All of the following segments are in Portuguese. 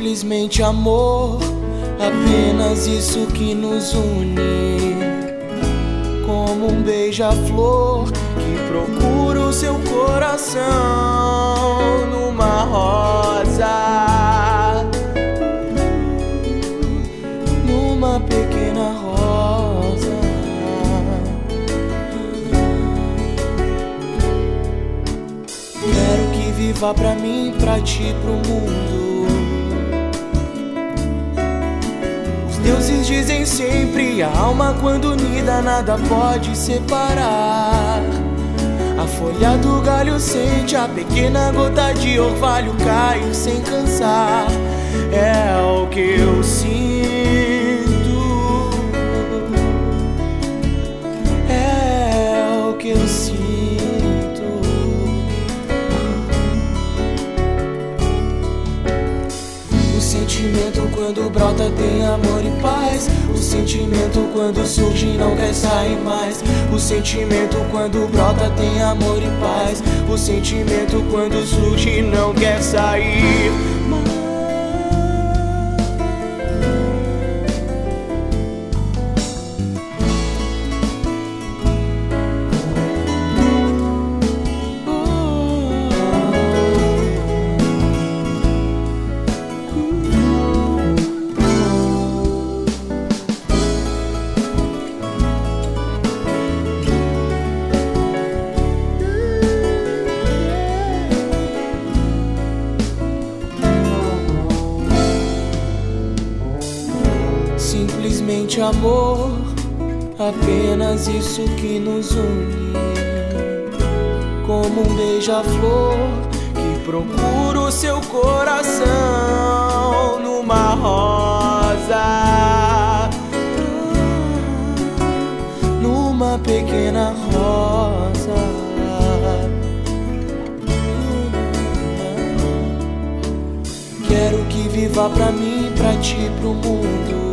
Simplesmente amor, apenas isso que nos une. Como um beija-flor que procura o seu coração numa rosa, numa pequena rosa. Quero que viva pra mim, pra ti, pro mundo. Os deuses dizem sempre: a alma quando unida nada pode separar. A folha do galho sente a pequena gota de orvalho cair sem cansar. É o que eu sinto, é o que eu sinto. O sentimento quando brota tem amor e paz. O sentimento quando surge não quer sair mais. O sentimento quando brota tem amor e paz. O sentimento quando surge não quer sair mais. Simplesmente amor, apenas isso que nos une. Como um beija-flor que procura o seu coração numa rosa, numa pequena rosa. Quero que viva pra mim, pra ti, pro mundo.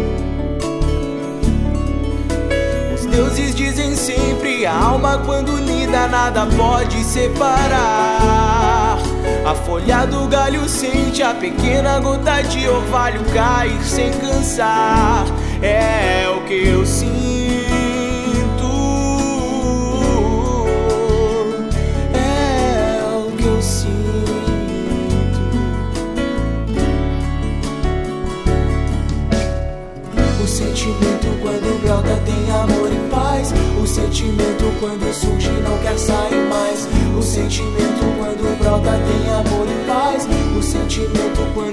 Os deuses dizem sempre: a alma quando unida nada pode separar. A folha do galho sente a pequena gota de orvalho cair sem cansar. É o que eu sinto, é o que eu sinto. O sentimento quando brota tem amor e paz. O sentimento quando surge não quer sair mais. O sentimento quando brota tem amor e paz. O sentimento quando